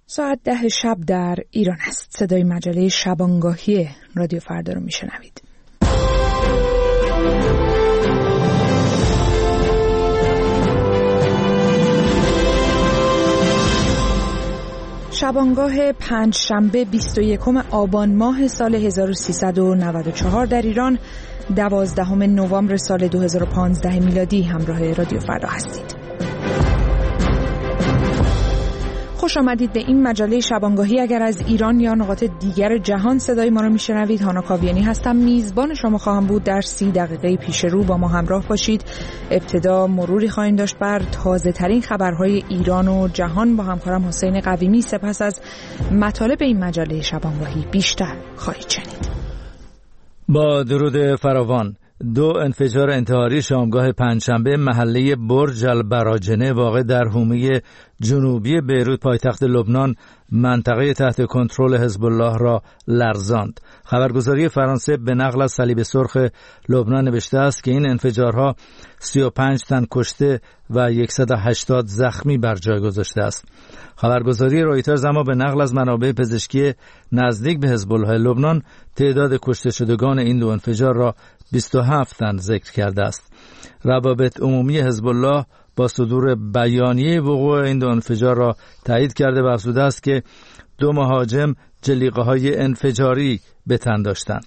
ساعت 10 شب در ایران است. صدای مجله شبانگاهی رادیو فردا رو میشنوید. شبانگاه پنجشنبه 21 آبان ماه سال 1394 در ایران، 12 نوامبر سال 2015 میلادی همراه رادیو فردا هستید. خوش آمدید به این مجله شبانگاهی. اگر از ایران یا نقاط دیگر جهان صدای ما رو میشنوید، هانا کاویانی هستم، میزبان شما خواهم بود. در 30 دقیقه پیش رو با ما همراه باشید. ابتدا مروری خواهیم داشت بر تازه ترین خبرهای ایران و جهان با همکارم حسین قویمی. سپس از مطالب این مجله شبانگاهی بیشتر خواهید شنید. با درود فراوان، 2 انفجار انتحاری شامگاه پنجشنبه محله برج البراجنه واقع در حومه جنوبی بیروت پایتخت لبنان منطقه تحت کنترل حزب الله را لرزاند. خبرگزاری فرانسه به نقل از صلیب سرخ لبنان نوشته است که این انفجارها 35 تن کشته و 180 زخمی بر جای گذاشته است. خبرگزاری رویترز اما به نقل از منابع پزشکی نزدیک به حزب الله لبنان تعداد کشته شدگان این 2 انفجار را 27 تن ذکر کرده است. روابط عمومی حزب الله با صدور بیانیه وقوع این 2 انفجار را تایید کرده و افزوده است که 2 مهاجم جلیقه‌های انفجاری به تن داشتند.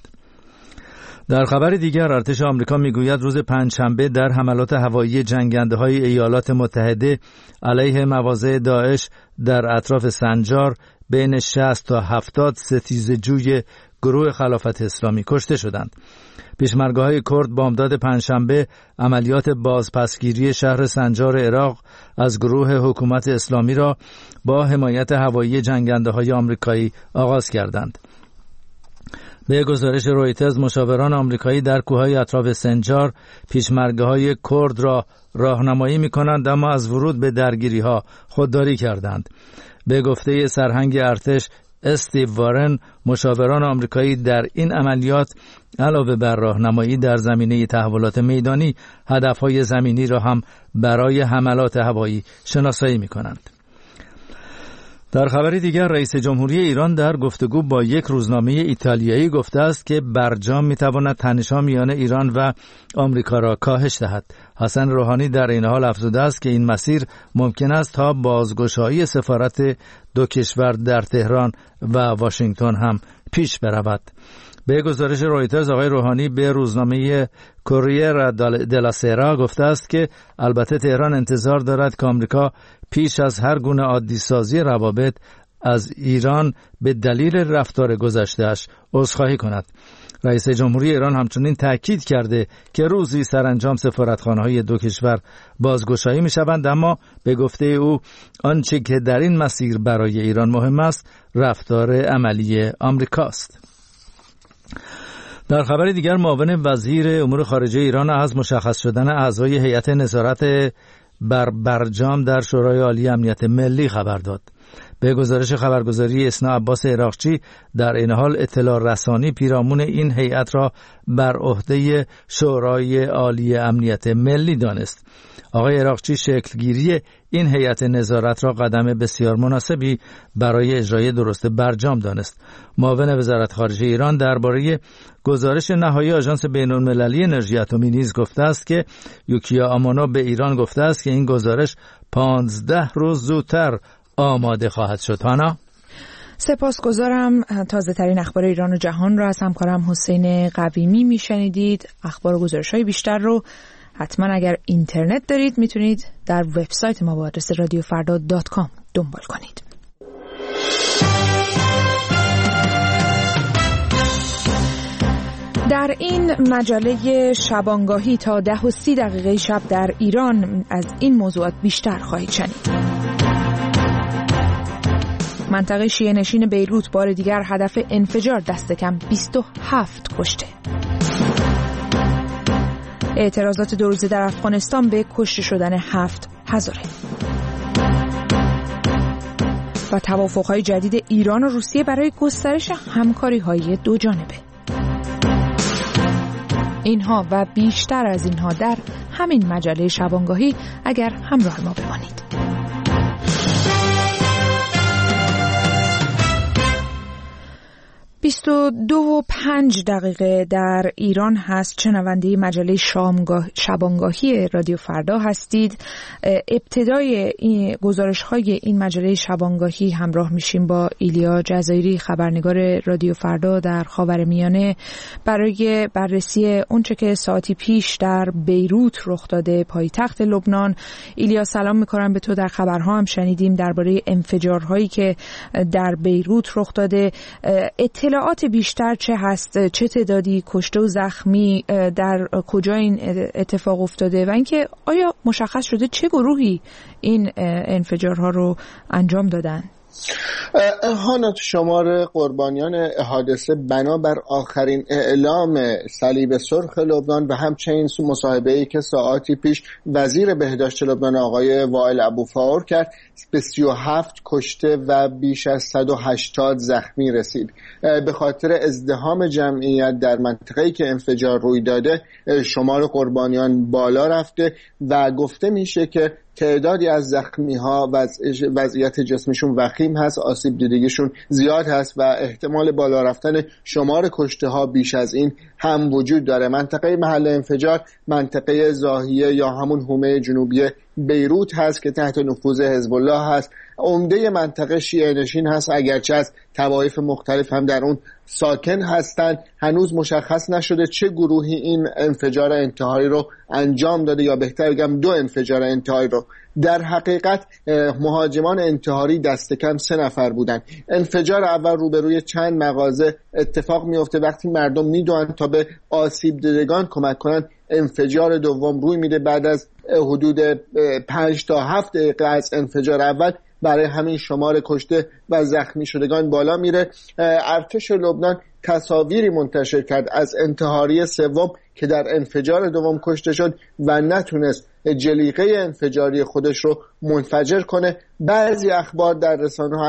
در خبر دیگر، ارتش آمریکا میگوید روز پنجشنبه در حملات هوایی جنگنده‌های ایالات متحده علیه مواضع داعش در اطراف سنجار بین 60 تا 70 ستیزجوی گروه خلافت اسلامی کشته شدند. پیشمرگه‌های کرد بامداد پنجشنبه عملیات بازپسگیری شهر سنجار عراق از گروه حکومت اسلامی را با حمایت هوایی جنگنده‌های آمریکایی آغاز کردند. به گزارش رویترز، مشاوران آمریکایی در کوههای اطراف سنجار پیشمرگه‌های کرد را راهنمایی می‌کنند، اما از ورود به درگیری‌ها خودداری کردند. به گفته سرهنگ ارتش استیو وارن، مشاوران آمریکایی در این عملیات علاوه بر راهنمایی در زمینه تحولات میدانی، هدف‌های زمینی را هم برای حملات هوایی شناسایی می‌کنند. در خبر دیگر، رئیس جمهوری ایران در گفتگو با یک روزنامه ایتالیایی گفته است که برجام می‌تواند تنش‌ها میان ایران و آمریکا را کاهش دهد. حسن روحانی در این حال افزوده است که این مسیر ممکن است تا بازگشایی سفارت 2 کشور در تهران و واشنگتن هم پیش برود. به گزارش رویترز، آقای روحانی به روزنامه کوریر دلا سرا گفته است که البته تهران انتظار دارد که آمریکا پیش از هر گونه عادی‌سازی روابط از ایران به دلیل رفتار گذشته‌اش عذرخواهی کند. رئیس جمهوری ایران همچنین تاکید کرده که روزی سرانجام سفارتخانه‌های 2 کشور بازگشایی می‌شوند، اما به گفته او آنچه که در این مسیر برای ایران مهم است رفتار عملی آمریکاست. در خبر دیگر، معاون وزیر امور خارجه ایران از مشخص شدن اعضای هیئت نظارت بر برجام در شورای عالی امنیت ملی خبر داد. به گزارش خبرگزاری اسنا، عباس عراقچی در این حال اطلاع رسانی پیرامون این هیئت را بر عهده شورای عالی امنیت ملی دانست. آقای عراقچی شکلگیری این هیئت نظارت را قدم بسیار مناسبی برای اجرای درست برجام دانست. معاون وزارت خارجه ایران درباره گزارش نهایی آژانس بین‌المللی انرژی اتمی نیز گفته است که یوکیا آمانو به ایران گفته است که این گزارش 15 روز زودتر آماده خواهد شد. هانا، سپاسگزارم. تازه ترین اخبار ایران و جهان را از همکارم حسین قویمی میشنیدید. اخبار و گزارش‌های بیشتر رو حتما اگر اینترنت دارید میتونید در وبسایت ما با آدرس radiofarda.com دنبال کنید. در این مجله شبانگاهی تا 10:30 شب در ایران از این موضوعات بیشتر خواهید شنید. منطقه شیعه نشین بیروت بار دیگر هدف انفجار، دست کم 27 کشته. اعتراضات 2 روزه در افغانستان به کشته شدن 7 هزاره. و توافق‌های جدید ایران و روسیه برای گسترش همکاری‌های 2 جانبه. اینها و بیشتر از اینها در همین مجله شبانگاهی، اگر همراه ما بمانید. 22:05 در ایران هست. شنونده مجله شبانگاهی رادیو فردا هستید. ابتدای این گزارش‌های این مجله شبانگاهی همراه میشیم با ایلیا جزایری، خبرنگار رادیو فردا در خاورمیانه، برای بررسی اونچه که ساعتی پیش در بیروت رخ داده، پایتخت لبنان. ایلیا سلام می‌کنم به تو. در خبرها هم شنیدیم درباره انفجارهایی که در بیروت رخ داده. اطلاعات بیشتر چه هست؟ چه تعدادی کشته و زخمی، در کجا این اتفاق افتاده و اینکه آیا مشخص شده چه گروهی این انفجارها رو انجام دادن؟ هانا، شمار قربانیان حادثه بنابر آخرین اعلام صلیب سرخ لبنان و همچنین مصاحبه‌ای که ساعاتی پیش وزیر بهداشت لبنان آقای وائل ابوفاور کرد، به 37 کشته و بیش از 180 زخمی رسید. به خاطر ازدحام جمعیت در منطقه‌ای که انفجار روی داده، شمار قربانیان بالا رفته و گفته میشه که تعدادی از زخمی‌ها وضعیت جسمشون وخیم هست، آسیب دیدگیشون زیاد هست و احتمال بالا رفتن شمار کشته‌ها بیش از این هم وجود داره. منطقه محل انفجار منطقه زاهیه یا همون حومه جنوبی بیروت هست که تحت نفوذ حزب الله هست. عمده منطقه شیعه نشین هست، اگرچه از طوایف مختلف هم در اون ساکن هستند. هنوز مشخص نشده چه گروهی این انفجار انتحاری رو انجام داده، یا بهتر بگم 2 انفجار انتحاری رو. در حقیقت مهاجمان انتحاری دست کم 3 نفر بودن. انفجار اول روبروی چند مغازه اتفاق میفته، وقتی مردم میدوئن تا به آسیب دیدگان کمک کنن. انفجار دوم روی میده بعد از حدود 5 تا 7 دقیقه از انفجار اول. برای همین شمار کشته و زخمی شدگان بالا میره. ارتش لبنان تصاویری منتشر کرد از انتحاری سوم که در انفجار دوم کشته شد و نتونست جلیقه انفجاری خودش رو منفجر کنه. بعضی اخبار در رسانه‌ها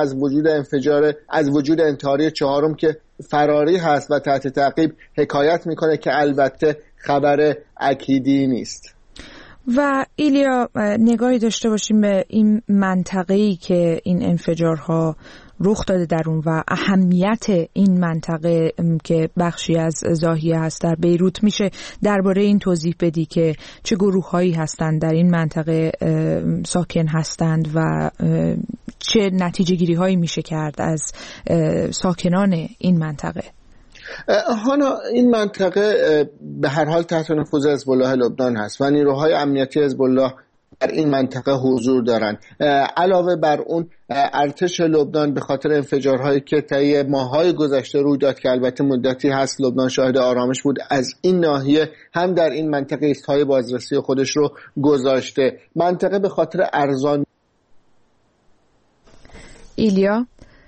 از وجود انتحاری چهارم که فراری هست و تحت تعقیب حکایت میکنه که البته خبر اکیدی نیست. و ایلیا، نگاهی داشته باشیم به این منطقه‌ای که این انفجارها رخ داده در اون و اهمیت این منطقه که بخشی از زاهیه هست در بیروت. میشه درباره این توضیح بدی که چه گروه‌هایی هستند در این منطقه ساکن هستند و چه نتیجه گیری‌هایی میشه کرد از ساکنان این منطقه؟ هانا، این منطقه به هر حال تحت نفوذ حزب الله لبنان هست و نیروهای امنیتی حزب الله در این منطقه حضور دارند. علاوه بر اون، ارتش لبنان به خاطر انفجارهایی که طی ماه‌های گذشته روی داد که البته مدتی هست لبنان شاهد آرامش بود، از این ناحیه هم در این منطقه ایستگاه بازرسی خودش رو گذاشته. منطقه به خاطر ارزان ایلیا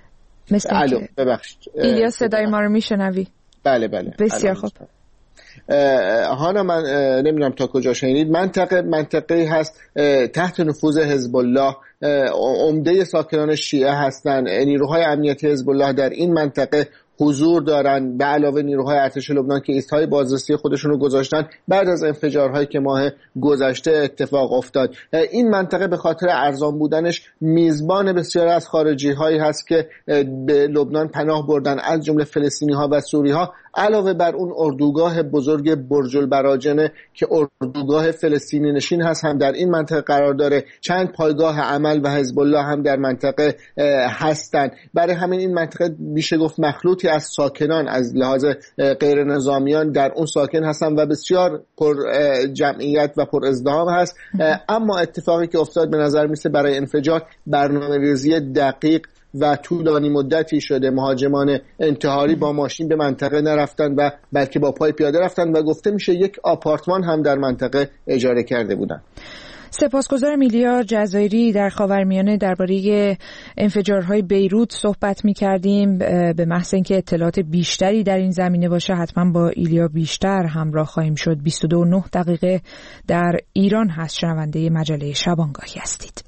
ایلیا صدای ما رو میشنوی؟ بله بسیار خوب. هانا، من نمیدونم تا کجا شنیدید. منطقه هست تحت نفوذ حزب الله. عمده ساکنان شیعه هستند. نیروهای امنیتی حزب الله در این منطقه حضور دارن، به علاوه نیروهای ارتش لبنان که ایستگاه بازرسی خودشون رو گذاشتن بعد از انفجارهایی که ماه گذشته اتفاق افتاد. این منطقه به خاطر ارزان بودنش میزبان بسیار از خارجی هایی هست که به لبنان پناه بردن، از جمله فلسطینی ها و سوری ها. علاوه بر اون، اردوگاه بزرگ برج البراجنه که اردوگاه فلسطینی نشین هست هم در این منطقه قرار داره. چند پایگاه عمل و حزب الله هم در منطقه هستند. برای همین این منطقه میشه گفت مخلوطی از ساکنان از لحاظ غیر نظامیان در اون ساکن هستن و بسیار پر جمعیت و پر ازدحام هست. اما اتفاقی که افتاد به نظر میسه برای انفجار برنامه‌ریزی دقیق و طولانی مدتی شده. مهاجمان انتحاری با ماشین به منطقه نرفتن و بلکه با پای پیاده رفتن و گفته میشه یک آپارتمان هم در منطقه اجاره کرده بودن. سپاسگزارم ایلیا جزایری. در خاورمیانه درباره انفجارهای بیروت صحبت می‌کردیم. به محض اینکه اطلاعات بیشتری در این زمینه باشه حتما با ایلیا بیشتر همراه خواهیم شد. 22:09 در ایران هست. شنونده مجله شبانگاهی هستید.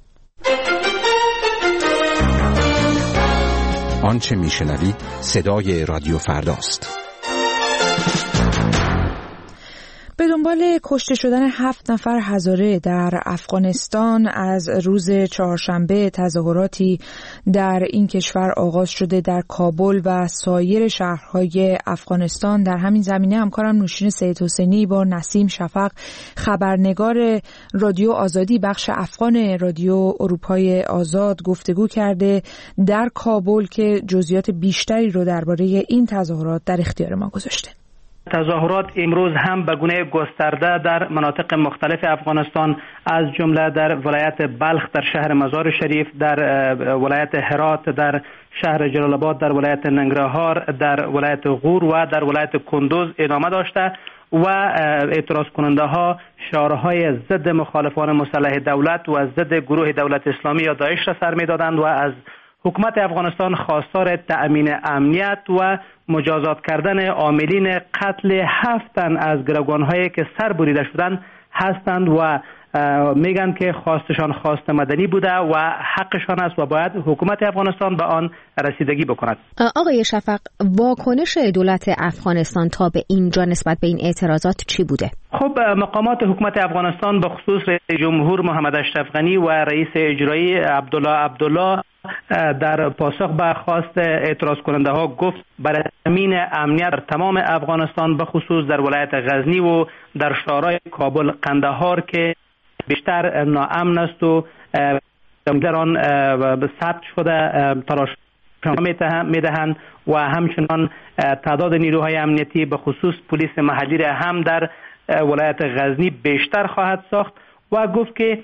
آنچه میشنوید صدای رادیو فرداست. به دنبال کشته شدن 7 نفر هزاره در افغانستان از روز چهارشنبه تظاهراتی در این کشور آغاز شده در کابل و سایر شهرهای افغانستان. در همین زمینه همکارم نوشین سید حسینی با نسیم شفق خبرنگار رادیو آزادی بخش افغان رادیو اروپای آزاد گفتگو کرده در کابل که جزئیات بیشتری رو درباره این تظاهرات در اختیار ما گذاشته. تظاهرات امروز هم به گونه گسترده در مناطق مختلف افغانستان از جمله در ولایت بلخ در شهر مزار شریف، در ولایت هرات، در شهر جلال آباد، در ولایت ننگرهار، در ولایت غور و در ولایت کندوز ادامه داشته و اعتراض کننده ها شعارهای ضد مخالفان مسلح دولت و ضد گروه دولت اسلامی یا داعش را سر می‌دادند و از حکومت افغانستان خواستار تأمین امنیت و مجازات کردن عاملین قتل 7 تن از گروگان‌هایی که سر بریده شدند هستند و میگن که خواستشان خواست مدنی بوده و حقشان است و باید حکومت افغانستان به آن رسیدگی بکند. آقای شفق، واکنش دولت افغانستان تا به اینجا نسبت به این اعتراضات چی بوده؟ خب مقامات حکومت افغانستان به خصوص رئیس جمهور محمد اشرف غنی و رئیس اجرایی عبدالله در پاسخ به خواست اعتراض کننده ها گفت برای تامین امنیت در تمام افغانستان به خصوص در ولایت غزنی و در شهرهای کابل قندهار که بیشتر ناامن است و در آن ثبت شده تراشان میدهند و همچنان تعداد نیروهای امنیتی به خصوص پلیس محلی را هم در ولایت غزنی بیشتر خواهد ساخت و گفت که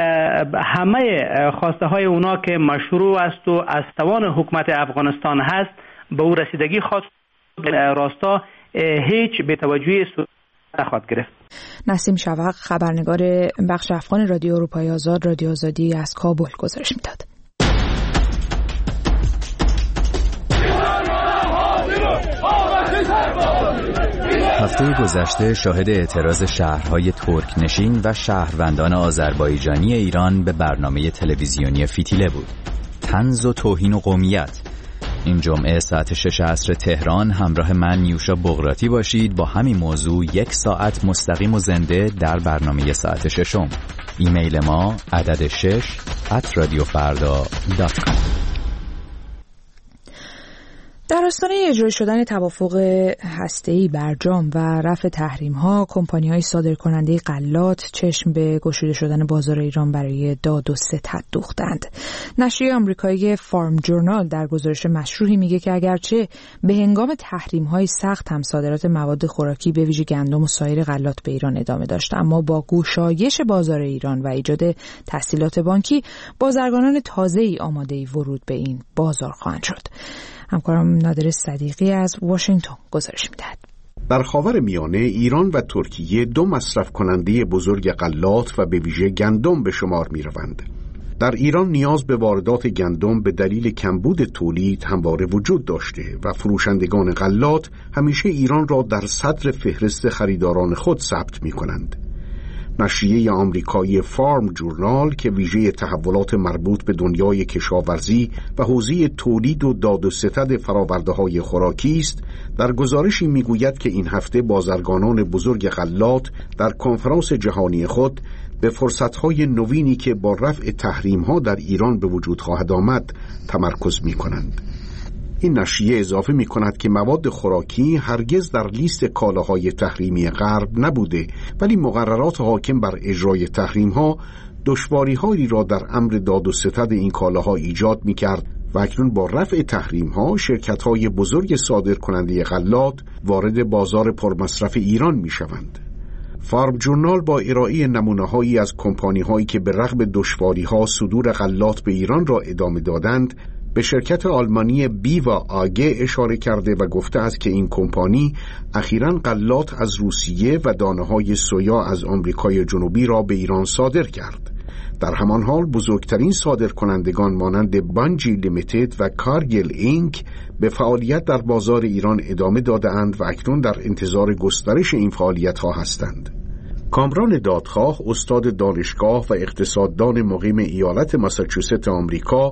همه خواسته های اونا که مشروع است و از توان حکومت افغانستان هست به او رسیدگی خواهد راستا هیچ بی‌توجهی صورت نخواهد گرفت. نسیم شفق خبرنگار بخش افغان رادیو اروپای آزاد رادیو آزادی از کابل گزارش میداد. هفته گذشته شاهد اعتراض شهرهای ترکنشین و شهروندان آذربایجانی ایران به برنامه تلویزیونی فتیله بود. طنز و توهین و قومیت. این جمعه ساعت 6 عصر تهران همراه من نیوشا بغراتی باشید با همین موضوع 1 ساعت مستقیم و زنده در برنامه ساعت 6. ایمیل ما عدد6@radiofarda.com. در آستانه اجرای شدن توافق هسته‌ای برجام و رفع تحریم‌ها، کمپانی‌های صادرکننده غلات چشم به گشوده شدن بازار ایران برای داد و ستد دوختند. نشریه آمریکایی فارم جورنال در گزارش مشروحی میگه که اگرچه به هنگام تحریم‌های سخت هم صادرات مواد خوراکی به ویژه گندم و سایر غلات به ایران ادامه داشت، اما با گشایش بازار ایران و ایجاد تسهیلات بانکی، بازرگانان تازه‌ای آماده ورود به این بازار خواهند شد. همکارم نادر صدیقی از واشنگتن گزارش می‌دهد. در خاورمیانه ایران و ترکیه 2 مصرف کننده بزرگ غلات و به ویژه گندم به شمار می‌روند. در ایران نیاز به واردات گندم به دلیل کمبود تولید همواره وجود داشته و فروشندگان غلات همیشه ایران را در صدر فهرست خریداران خود ثبت می‌کنند. نشریه آمریکایی فارم جورنال که ویژه تحولات مربوط به دنیای کشاورزی و حوزه تولید و داد و ستد فرآورده‌های خوراکی است، در گزارشی میگوید که این هفته بازرگانان بزرگ غلات در کنفرانس جهانی خود به فرصت‌های نوینی که با رفع تحریم‌ها در ایران به وجود خواهد آمد تمرکز می‌کنند. این نشریه اضافه می کند که مواد خوراکی هرگز در لیست کالاهای تحریمی غرب نبوده، ولی مقررات حاکم بر اجرای تحریم‌ها دشواری‌هایی را در امر داد و ستد این کالاها ایجاد می کرد و اکنون با رفع تحریم‌ها شرکت‌های بزرگ صادرکننده غلات وارد بازار پرمصرف ایران می شوند. فارم جورنال با ارائه نمونه‌هایی از کمپانی‌هایی که به رغم دشواری‌ها صدور غلات به ایران را ادامه دادند به شرکت آلمانی بی و آگه اشاره کرده و گفته است که این کمپانی اخیراً غلات از روسیه و دانه‌های سویا از آمریکای جنوبی را به ایران صادر کرد. در همان حال بزرگترین صادرکنندگان مانند بانجی لیمیتد و کارگیل اینک به فعالیت در بازار ایران ادامه داده‌اند و اکنون در انتظار گسترش این فعالیت‌ها هستند. کامران دادخواه، استاد دانشگاه و اقتصاددان مقیم ایالت ماساچوست آمریکا،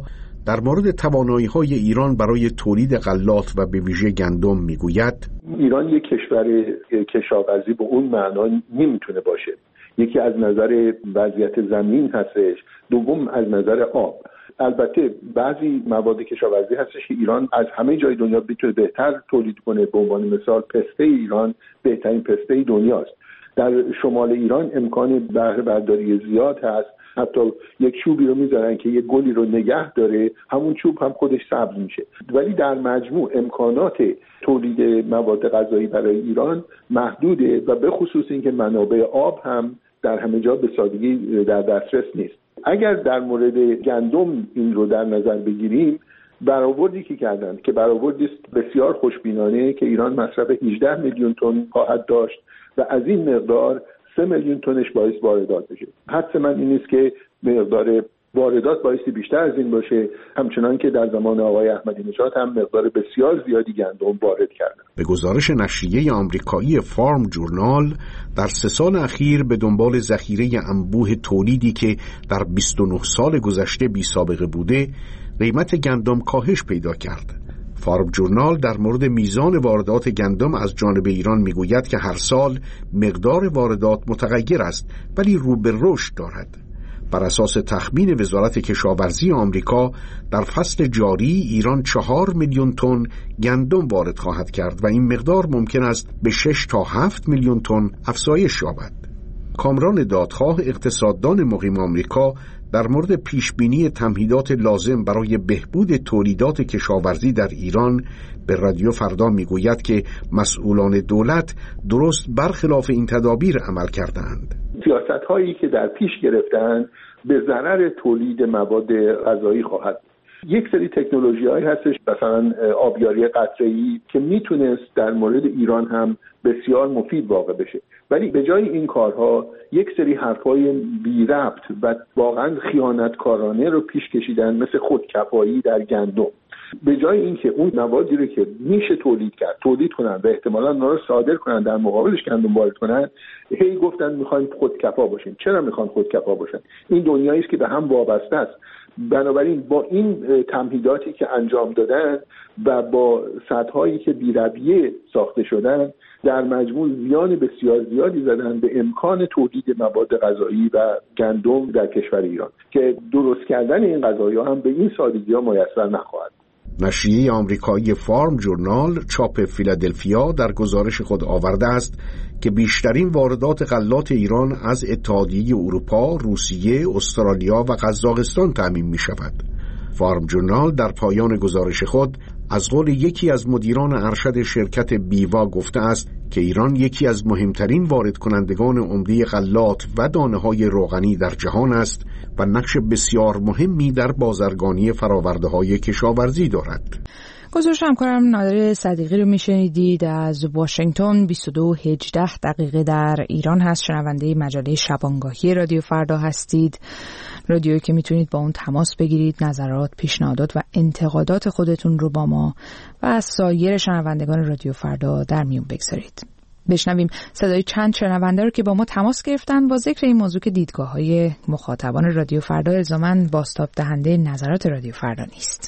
در مورد توانایی‌های ایران برای تولید غلات و به ویژه گندم میگوید: ایران یک کشور کشاورزی به اون معنا نمیتونه باشه. یکی از نظر وضعیت زمین هستش، دوم از نظر آب. البته بعضی مواد کشاورزی هستش که ایران از همه جای دنیا میتونه بهتر تولید کنه. به عنوان مثال پسته ایران بهترین پسته دنیاست. در شمال ایران امکان بهره برداری زیاد هست. حتی یک چوبی رو میذارن که یک گلی رو نگه داره، همون چوب هم خودش سبز میشه. ولی در مجموع امکانات تولید مواد غذایی برای ایران محدوده و به خصوص اینکه منابع آب هم در همه جا به سادگی در دسترس نیست. اگر در مورد گندم این رو در نظر بگیریم، برآوردی که کردن که برآوردی بسیار خوشبینانه که ایران مصرف 18 میلیون تن خواهد داشت و از این مقدار 3 میلیون تنش باعث واردات بشه. حدس من این است که مقدار واردات بایستی بیشتر از این باشه، همچنان که در زمان آقای احمدی نژاد هم مقدار بسیار زیادی گندم وارد کردن. به گزارش نشریه آمریکایی فارم جورنال، در 3 سال اخیر به دنبال ذخیره انبوه تولیدی که در 29 سال گذشته بی سابقه بوده، قیمت گندم کاهش پیدا کرد. فارم جورنال در مورد میزان واردات گندم از جانب ایران میگوید که هر سال مقدار واردات متغیر است ولی رو به رشد دارد. بر اساس تخمین وزارت کشاورزی آمریکا، در فصل جاری ایران 4 میلیون تن گندم وارد خواهد کرد و این مقدار ممکن است به 6 تا 7 میلیون تن افزایش یابد. کامران دادخواه، اقتصاددان مقیم آمریکا، در مورد پیشبینی تمهیدات لازم برای بهبود تولیدات کشاورزی در ایران به رادیو فردا میگوید که مسئولان دولت درست برخلاف این تدابیر عمل کردند. سیاست‌هایی که در پیش گرفتن به ضرر تولید مواد غذایی خواهد. یک سری تکنولوژی‌هایی هستش، مثلا آبیاری قطره‌ای که میتونست در مورد ایران هم بسیار مفید واقع بشه، ولی به جای این کارها یک سری حرفای بی ربط و واقعا خیانتکارانه رو پیش کشیدن، مثل خودکفایی در گندم. به جای اینکه اون موادی رو که میشه تولید کنن و احتمالاً اونا رو صادر کنن، در مقابلش گندم وارد کنن، هی گفتن میخوایم خودکفا باشیم. چرا میخوان خودکفا باشن؟ این دنیایی است که به هم وابسته است. بنابراین با این تمهیداتی که انجام دادن و با سدهایی که بی‌رویه ساخته شدن، در مجموع زیان بسیار زیادی زدن به امکان تولید مواد غذایی و گندم در کشور ایران که درست کردن این غذاها هم به این سادگی‌ها میسر نخواهد. نشریه آمریکایی فارم جورنال چاپ فیلادلفیا در گزارش خود آورده است که بیشترین واردات غلات ایران از اتحادیه اروپا، روسیه، استرالیا و قزاقستان تامین می شود. فارم جورنال در پایان گزارش خود از قول یکی از مدیران ارشد شرکت بیوا گفته است که ایران یکی از مهمترین وارد کنندگان عمده غلات و دانه‌های روغنی در جهان است و نقش بسیار مهمی در بازرگانی فرآورده‌های کشاورزی دارد. گزارش همکارم نادر صدیقی رو میشنیدید از واشنگتن. 22:18 در ایران هست. شنونده مجله شبانگاهی رادیو فردا هستید، رادیویی که میتونید با اون تماس بگیرید، نظرات، پیشنهادات و انتقادات خودتون رو با ما و از سایر شنوندگان رادیو فردا در میون بگذارید. بشنویم صدای چند شنونده رو که با ما تماس گرفتن با ذکر این موضوع که دیدگاه‌های مخاطبان رادیو فردا الزاماً بازتاب دهنده نظرات رادیو فردا نیست.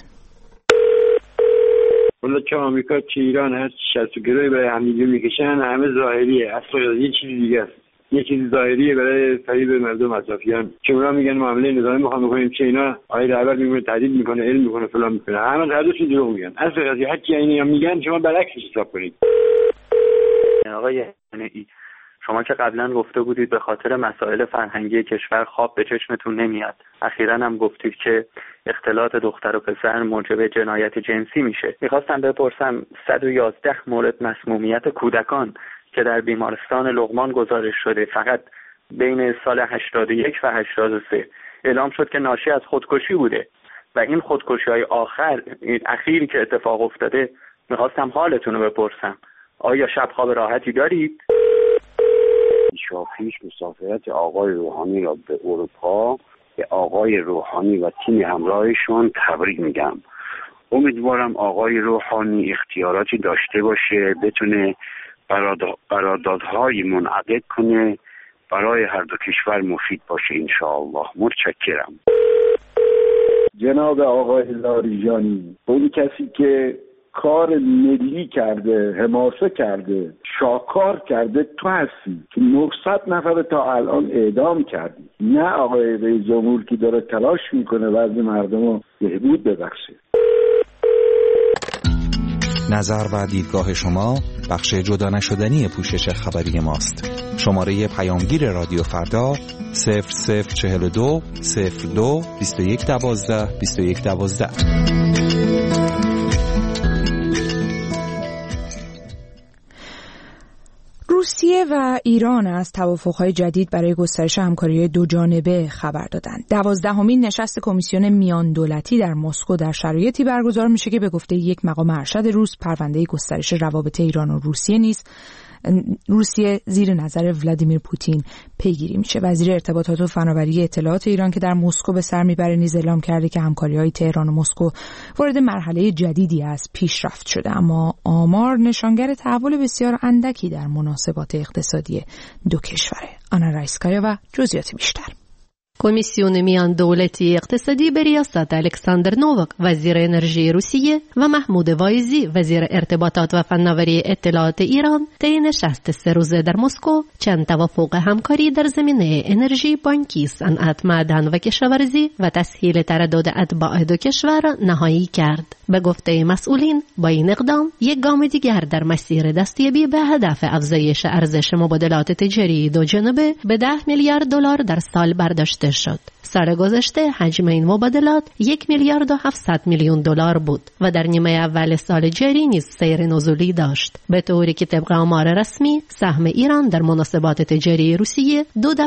حالا چه آمریکا چه ایران هست، شست و گروهی برای همدیگه میکشن، همه ظاهریه، اصلا یه چیزی دیگه است. یه چیز ظاهریه برای فریب مردم اطرافیان که اونا میگن معامله نظامی میخوام بکنیم، چه اینا آقای رهبر میگه تهدید میکنه، علم میکنه، فلان میکنه. همه هر دوشون دروغ میگن. اصلا قضیه هر کی اینا میگن شما برعکسش حساب کنید. آقای شما که قبلا گفته بودید به خاطر مسائل فرهنگی کشور خواب به چشمتون نمیاد. اخیراً هم گفتید که اختلاط دختر و پسر موجب جنایت جنسی میشه. میخواستم بپرسم 111 مورد مسمومیت کودکان که در بیمارستان لقمان گزارش شده فقط بین سال 81 و 83 اعلام شد که ناشی از خودکشی بوده و این خودکشی‌های اخیری که اتفاق افتاده میخواستم حالتون رو بپرسم. آیا شب خواب راحتی دارید؟ پیش مسافرت آقای روحانی را به اروپا به آقای روحانی و تیم همراهشون تبریک میگم. امیدوارم آقای روحانی اختیاراتی داشته باشه، بتونه قراردادهای منعقد کنه، برای هر دو کشور مفید باشه انشاءالله. متشکرم. جناب آقای لاریجانی، اون کسی که کار ملی کرده، حماسه کرده، شاهکار کرده، تو هستی که 900 نفر تا الان اعدام کردی، نه آقای رئیس جمهور که داره تلاش میکنه وضع مردم رو بهبود ببخشه. نظر و دیدگاه شما بخش جدا نشدنی پوشش خبری ماست. شماره پیامگیر رادیو فردا 0042 02 2112 2112. روسیه و ایران از توافق‌های جدید برای گسترش همکاری دوجانبه خبر دادند. 12مین نشست کمیسیون میان دولتی در مسکو در شرایطی برگزار میشه که به گفته یک مقام ارشد روس پرونده گسترش روابط ایران و روسیه زیر نظر ولادیمیر پوتین پیگیری میشه. وزیر ارتباطات و فناوری اطلاعات ایران که در مسکو به سر میبره نیز اعلام کرده که همکاری‌های تهران و مسکو وارد مرحله جدیدی از پیشرفت شده، اما آمار نشانگر تحول بسیار اندکی در مناسبات اقتصادی دو کشوره. آنا رایسکایا و جزئیات بیشتر. کمیسیون میان دولتی اقتصادی به ریاست الکساندر نوواک وزیر انرژی روسیه و محمود وایزی وزیر ارتباطات و فناوری اطلاعات ایران طی نشست 3 روزه در مسکو چند توافق همکاری در زمینه انرژی، بانکی، صنعت، معدن و کشاورزی و تسهیل تردد اتباع دو کشور نهایی کرد. به گفته مسئولین با این اقدام یک گام دیگر در مسیر دستیابی به هدف افزایش ارزش مبادلات تجاری دو جانبه به 10 میلیارد دلار در سال برداشته شد. سال گذشته حجم این مبادلات 1 میلیارد و 700 میلیون دلار بود و در نیمه اول سال جاری نیز سیر نزولی داشت، به طوری که طبق آمار رسمی سهم ایران در مناسبات تجاری روسیه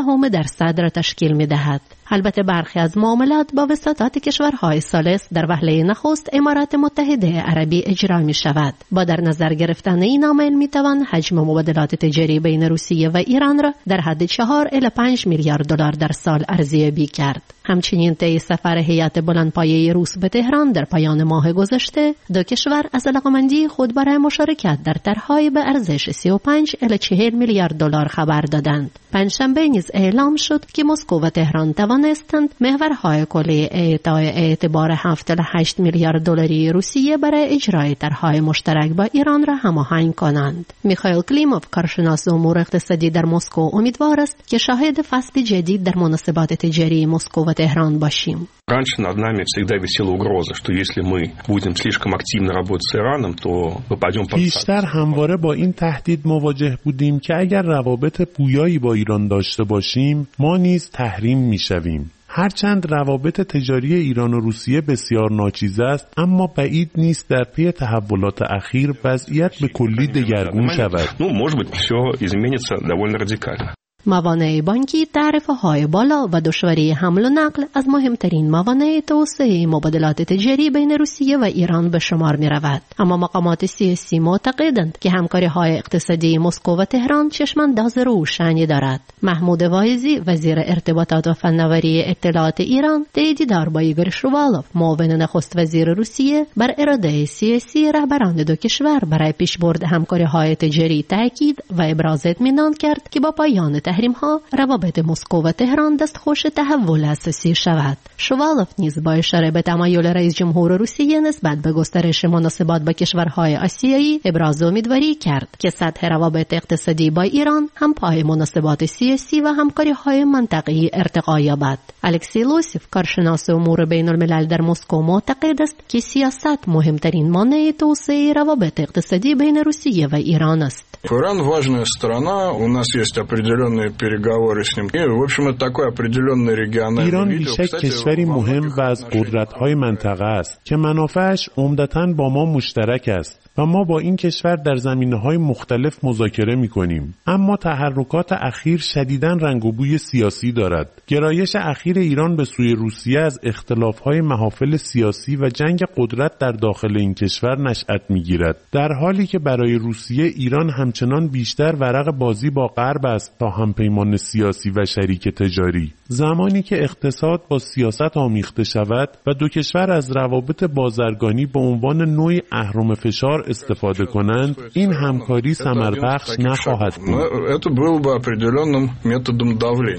0.2% را تشکیل می‌دهد. البته برخی از معاملات با وساطت کشورهای ثالث در وهله نخست امارات متحده عربی اجرا می شود. با در نظر گرفتن این عامل می توان حجم مبادلات تجاری بین روسیه و ایران را در حد 4 الی 5 میلیارد دلار در سال ارزیابی کرد. همچنین طی سفر هیئت بلندپایه روس به تهران در پایان ماه گذشته دو کشور از علاقه‌مندی خود برای مشارکت در طرح‌های به ارزش 35 الی 40 میلیارد دلار خبر دادند. پنجشنبه نیز اعلام شد که مسکو و تهران توانستند محورهای کلی اعطای اعتبار 7 الی 8 میلیارد دلاری روسیه برای اجرای طرح‌های مشترک با ایران را هماهنگ کنند. میخائیل کلیموف کارشناس امور اقتصادی در مسکو امیدوار است که شاهد فصل جدید در مناسبات تجاری مسکو و تهران باشیم. Раньше над нами всегда висела угроза, что если мы будем слишком активно работать с Ираном, то попадем под санкции. بیشتر همواره با این تهدید مواجه بودیم که اگر روابط پویایی با ایران داشته باشیم، ما نیز تحریم میشویم. هرچند روابط تجاری ایران و روسیه بسیار ناچیز است، اما بعید نیست در پی تحولات اخیر وضعیت به کلی دگرگون شود. Ну, может быть, все изменится довольно радикально. موانع بانکی، تعرفه‌های بالا و دشواری حمل و نقل از مهمترین موانع توسعه مبادلات تجاری بین روسیه و ایران به شمار می‌رود. اما مقامات سیاسی معتقدند که همکاری‌های اقتصادی مسکو و تهران چشمانداز روشنی دارد. محمود وایزی وزیر ارتباطات و فناوری اطلاعات ایران طی دیدار با ایگور شووالوف معاون نخست وزیر روسیه بر اراده سیاسی رهبران دو کشور برای پیشبرد همکاری‌های تجاری تاکید و ابراز اطمینان کرد که با پایان تحریم ها روابط مسکو و تهران دستخوش تحول اساسی شود. شووالوف نیز با اشاره به تمایل رئیس جمهور روسیه نسبت به گسترش مناسبات با کشورهای آسیایی ابراز امیدواری کرد که سطح روابط اقتصادی با ایران هم پای مناسبات سیاسی و همکاری‌های منطقه‌ای ارتقا یابد. الکسی لوسیف کارشناس امور بین الملل در مسکو معتقد است که سیاست مهمترین مانع توسعه روابط اقتصادی بین روسیه و ایران است. Иран важная страна, у нас есть определенные переговоры с ним. И, в общем, это такой определенный региональный ایران بیشک کشوری مهم و از قدرت‌های منطقه است که منافعش عمدتاً با ما مشترک است و ما با این کشور در زمینه‌های مختلف مذاکره می‌کنیم. اما تحرکات اخیر شدیداً رنگ و بوی سیاسی دارد. گرایش اخیر ایران به سوی روسیه از اختلاف‌های محافل سیاسی و جنگ قدرت در داخل این کشور نشأت می‌گیرد، در حالی که برای روسیه ایران همچنان بیشتر ورق بازی با غرب است تا همپیمان سیاسی و شریک تجاری. زمانی که اقتصاد با سیاست آمیخته شود و دو کشور از روابط بازرگانی به عنوان نوعی اهرم فشار استفاده کنند، این همکاری ثمربخش نخواهد بود.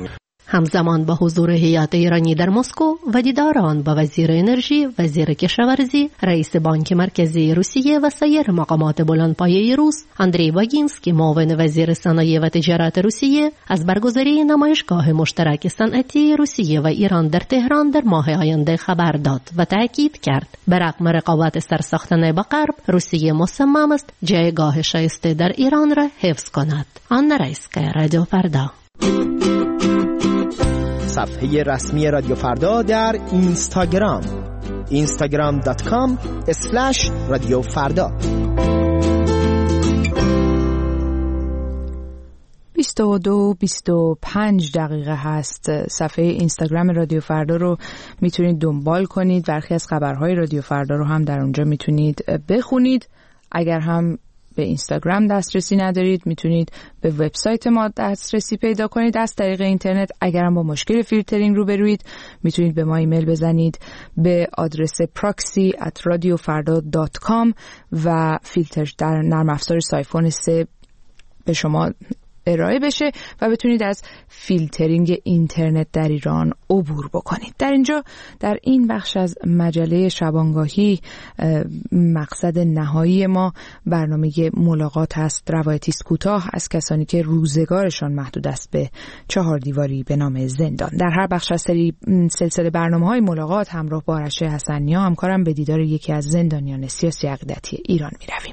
همزمان با حضور هیئت ایرانی در مسکو و دیدار آن با وزیر انرژی، وزیر کشاورزی، رئیس بانک مرکزی روسیه و سایر مقامات بلندپایه روس، اندری واگینسکی معاون وزیر صنایع و تجارت روسیه از برگزاری نمایشگاه مشترک صنعتی روسیه و ایران در تهران در ماه آینده خبر داد و تاکید کرد به رغم رقابت سرساختانه با غرب، روسیه مصمم است جایگاه شایسته در ایران را حفظ کند. آن رئیسکای رادیو فردا. صفحه رسمی رادیو فردا در اینستاگرام instagram.com/رادیو فردا. 22-25 دقیقه هست. صفحه اینستاگرام رادیو فردا رو میتونید دنبال کنید. برخی از خبرهای رادیو فردا رو هم در اونجا میتونید بخونید. اگر هم به اینستاگرام دسترسی ندارید میتونید به وبسایت ما دسترسی پیدا کنید از طریق اینترنت. اگر هم با مشکل فیلترینگ روبروید میتونید به ما ایمیل بزنید به آدرس proxy@radiofarda.com و فیلتر در نرم افزار سایفون 3 به شما ارائه بشه و بتونید از فیلترینگ اینترنت در ایران عبور بکنید. در اینجا در این بخش از مجله شبانگاهی مقصد نهایی ما برنامه ملاقات هست، روایتی کوتاه از کسانی که روزگارشان محدود است به 4 دیواری به نام زندان. در هر بخش از سلسله برنامه‌های ملاقات همراه با آرش حسنیا همکارم به دیدار یکی از زندانیان سیاسی عقیدتی ایران می‌رویم.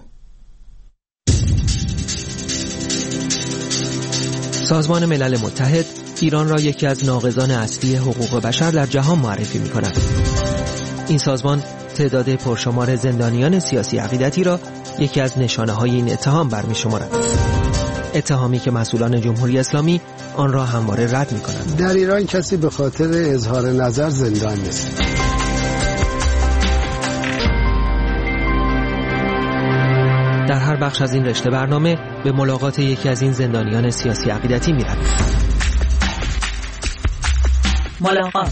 سازمان ملل متحد ایران را یکی از ناقضان اصلی حقوق بشر در جهان معرفی می‌کند. این سازمان تعداد پرشمار زندانیان سیاسی عقیدتی را یکی از نشانه‌های این اتهام برمی‌شمارد. اتهامی که مسئولان جمهوری اسلامی آن را همواره رد می‌کنند. در ایران کسی به خاطر اظهار نظر زندان نیست. در هر بخش از این رشته برنامه به ملاقات یکی از این زندانیان سیاسی عقیدتی می‌رویم. ملاقات.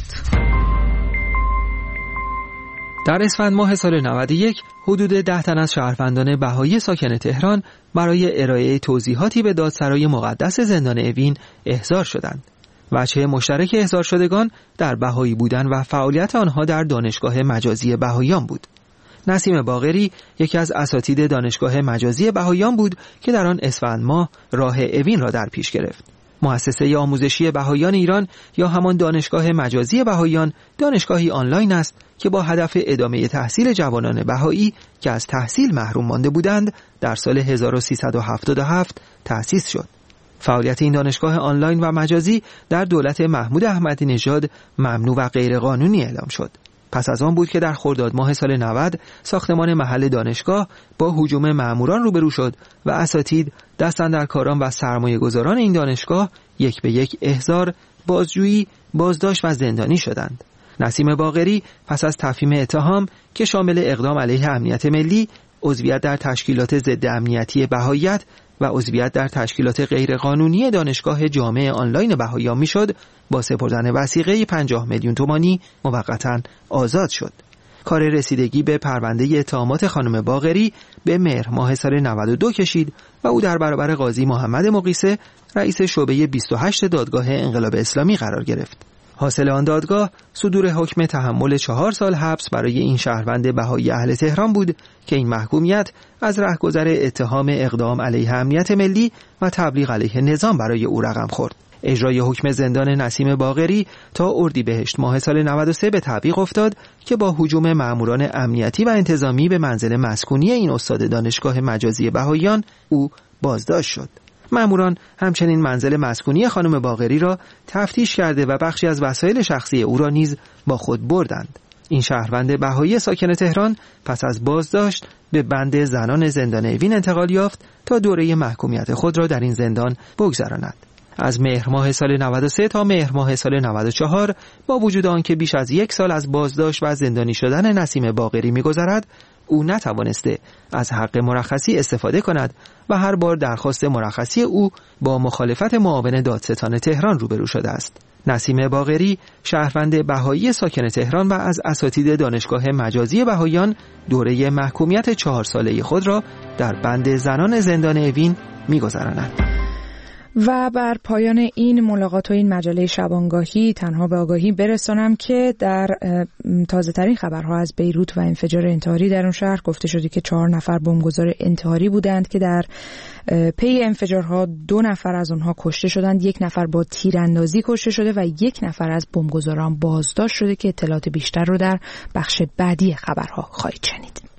در اسفند ماه سال 91 حدود 10 تن از شهروندان بهایی ساکن تهران برای ارائه توضیحاتی به دادسرای مقدس زندان اوین احضار شدند. وجه مشترک احضار شدگان در بهایی بودن و فعالیت آنها در دانشگاه مجازی بهاییان بود. نسیم باقری یکی از اساتید دانشگاه مجازی بهاییان بود که در آن اسفند ماه راه اوین را در پیش گرفت. مؤسسه آموزشی بهاییان ایران یا همان دانشگاه مجازی بهاییان دانشگاهی آنلاین است که با هدف ادامه تحصیل جوانان بهایی که از تحصیل محروم مانده بودند در سال 1377 تأسیس شد. فعالیت این دانشگاه آنلاین و مجازی در دولت محمود احمدی نژاد ممنوع و غیرقانونی اعلام شد. پس از آن بود که در خرداد ماه سال 90 ساختمان محل دانشگاه با هجوم ماموران روبرو شد و اساتید، دستاندرکاران و سرمایه‌گذاران این دانشگاه یک به یک احضار، بازجویی، بازداشت و زندانی شدند. نسیم باقری پس از تفهیم اتهام که شامل اقدام علیه امنیت ملی، عضویت در تشکیلات ضد امنیتی بهاییت و عضویت در تشکیلات غیرقانونی دانشگاه جامع آنلاین بهاییان میشد، با سپردن وثیقه 50 میلیون تومانی موقتا آزاد شد. کار رسیدگی به پرونده اتهامات خانم باقری به مهر ماه سال 92 کشید و او در برابر قاضی محمد مقیسه رئیس شعبه 28 دادگاه انقلاب اسلامی قرار گرفت. حاصل آن دادگاه صدور حکم تحمل 4 سال حبس برای این شهروند بهایی اهل تهران بود که این محکومیت از رهگذر اتهام اقدام علیه امنیت ملی و تبلیغ علیه نظام برای او رقم خورد. اجرای حکم زندان نسیم باقری تا اردیبهشت ماه سال 93 به تعویق افتاد که با هجوم ماموران امنیتی و انتظامی به منزل مسکونی این استاد دانشگاه مجازی بهاییان او بازداشت شد. ماموران همچنین منزل مسکونی خانم باقری را تفتیش کرده و بخشی از وسایل شخصی او را نیز با خود بردند. این شهروند بهایی ساکن تهران پس از بازداشت به بند زنان زندان اوین انتقال یافت تا دوره محکومیت خود را در این زندان بگذراند. از مهر ماه سال 93 تا مهر ماه سال 94 با وجود آنکه بیش از 1 سال از بازداشت و زندانی شدن نسیم باقری می‌گذرد، او نتوانسته از حق مرخصی استفاده کند و هر بار درخواست مرخصی او با مخالفت معاون دادستان تهران روبرو شده است. نسیم باقری شهروند بهایی ساکن تهران و از اساتید دانشگاه مجازی بهاییان دوره محکومیت 4 ساله خود را در بند زنان زندان اوین می‌گذراند. و بر پایان این ملاقات و این مجله شبانگاهی تنها به آگاهی برسانم که در تازه ترین خبرها از بیروت و انفجار انتحاری در اون شهر گفته شده که 4 نفر بمبگذار انتحاری بودند که در پی انفجارها 2 نفر از اونها کشته شدند، 1 نفر با تیراندازی کشته شده و 1 نفر از بمبگذاران بازداشت شده که اطلاعات بیشتر رو در بخش بعدی خبرها خواهید شنید.